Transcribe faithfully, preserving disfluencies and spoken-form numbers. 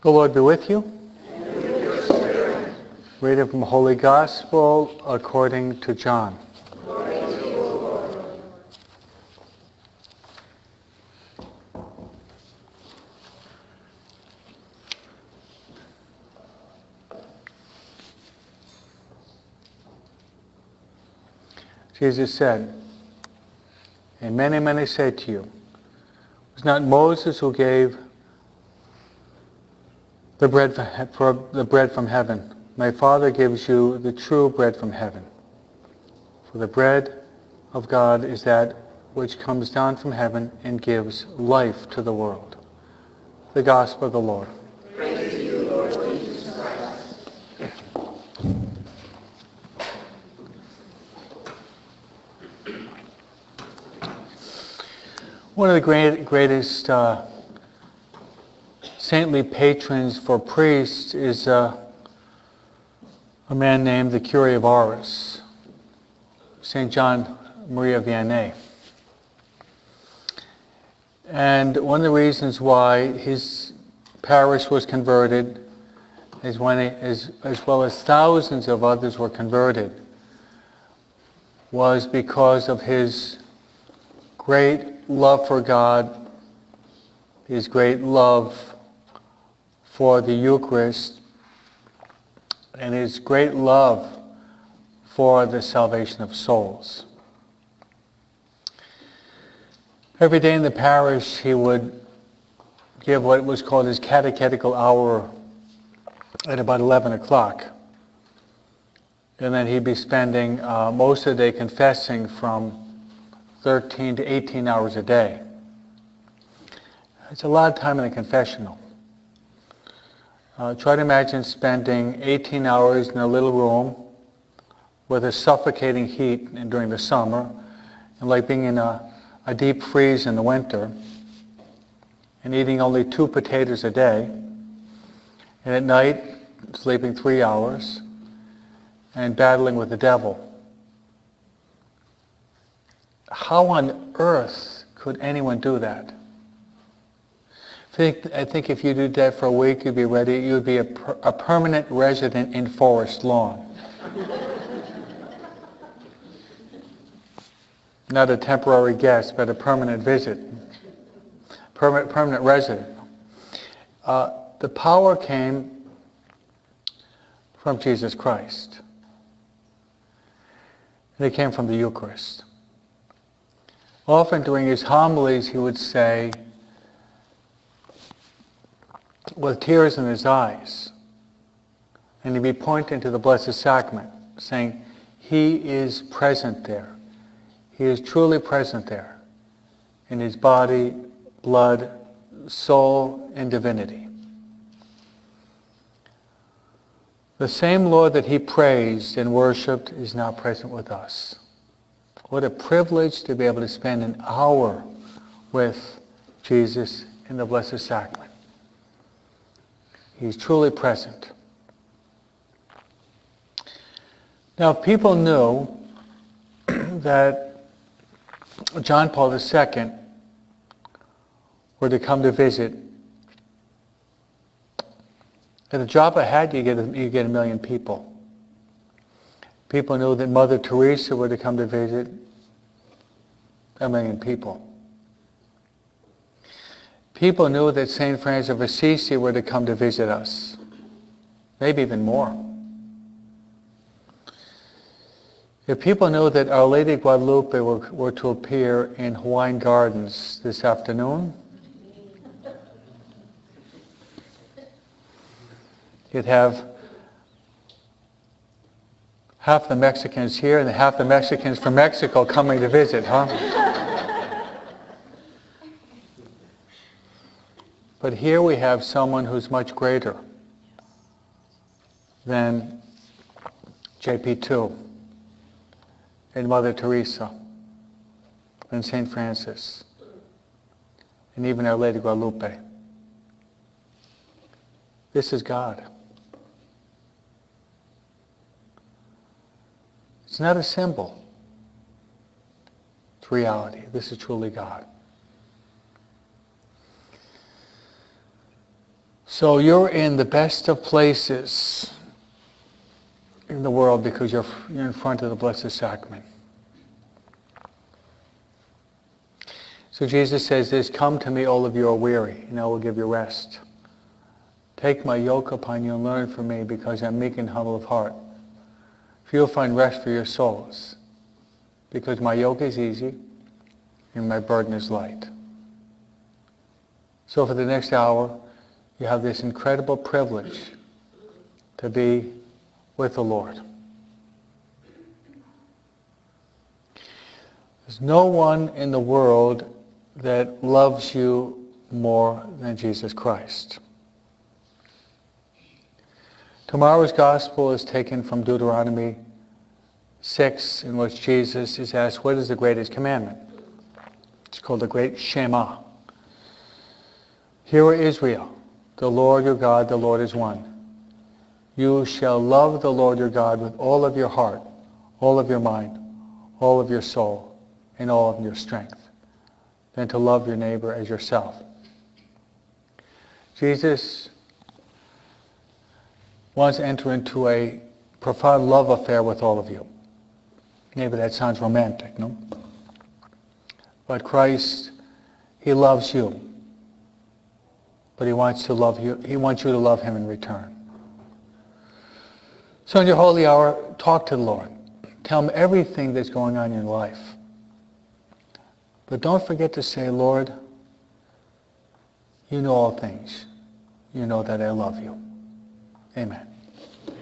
The Lord be with you. Reading from Holy Gospel according to John. Jesus said, "Amen, amen, I say to you, it was not Moses who gave the bread for, for the bread from heaven. My Father gives you the true bread from heaven. For the bread of God is that which comes down from heaven and gives life to the world." The Gospel of the Lord. Praise to you, Lord Jesus Christ. One of the great, greatest uh, saintly patrons for priests is uh, a man named the Curé of Ars, Saint John Maria Vianney. And one of the reasons why his parish was converted, as, when he, as, as well as thousands of others were converted, was because of his great love for God, his great love for the Eucharist, and his great love for the salvation of souls. Every day in the parish he would give what was called his catechetical hour at about eleven o'clock. And then he'd be spending uh, most of the day confessing from thirteen to eighteen hours a day. It's a lot of time in a confessional. Uh, try to imagine spending eighteen hours in a little room with a suffocating heat during the summer, and like being in a, a deep freeze in the winter, and eating only two potatoes a day, and at night sleeping three hours, and battling with the devil. How on earth could anyone do that? I think, I think if you did that for a week, you'd be ready. You'd be a, per, a permanent resident in Forest Lawn. Not a temporary guest, but a permanent visit. Permanent, permanent resident. Uh, the power came from Jesus Christ. And it came from the Eucharist. Often during his homilies he would say, with tears in his eyes, and he'd be pointing to the Blessed Sacrament, saying, he is present there. He is truly present there in his body, blood, soul, and divinity. The same Lord that he praised and worshipped is now present with us. What a privilege to be able to spend an hour with Jesus in the Blessed Sacrament. He's truly present. Now, people knew that John Paul the Second were to come to visit. At a drop of a hat, you get a, you get a million people. People knew that Mother Teresa were to come to visit. A million people. People knew that Saint Francis of Assisi were to come to visit us. Maybe even more. If people knew that Our Lady of Guadalupe were, were to appear in Hawaiian Gardens this afternoon, you'd have half the Mexicans here and half the Mexicans from Mexico coming to visit, huh? But here we have someone who's much greater than J P two and Mother Teresa and Saint Francis and even Our Lady of Guadalupe. This is God. It's not a symbol. It's reality. This is truly God. So you're in the best of places in the world because you're, you're in front of the Blessed Sacrament. So Jesus says this, "Come to me, all of you who are weary, and I will give you rest. Take my yoke upon you and learn from me, because I'm meek and humble of heart. For you'll find rest for your souls, because my yoke is easy and my burden is light." So for the next hour, you have this incredible privilege to be with the Lord. There's no one in the world that loves you more than Jesus Christ. Tomorrow's gospel is taken from Deuteronomy six, in which Jesus is asked, what is the greatest commandment? It's called the Great Shema. Hear, O Israel, the Lord your God, the Lord is one. You shall love the Lord your God with all of your heart, all of your mind, all of your soul, and all of your strength, than to love your neighbor as yourself. Jesus wants to enter into a profound love affair with all of you. Maybe that sounds romantic, no? But Christ, he loves you. But he wants to love you. He wants you to love him in return. So in your holy hour, talk to the Lord. Tell him everything that's going on in your life. But don't forget to say, Lord, you know all things. You know that I love you. Amen.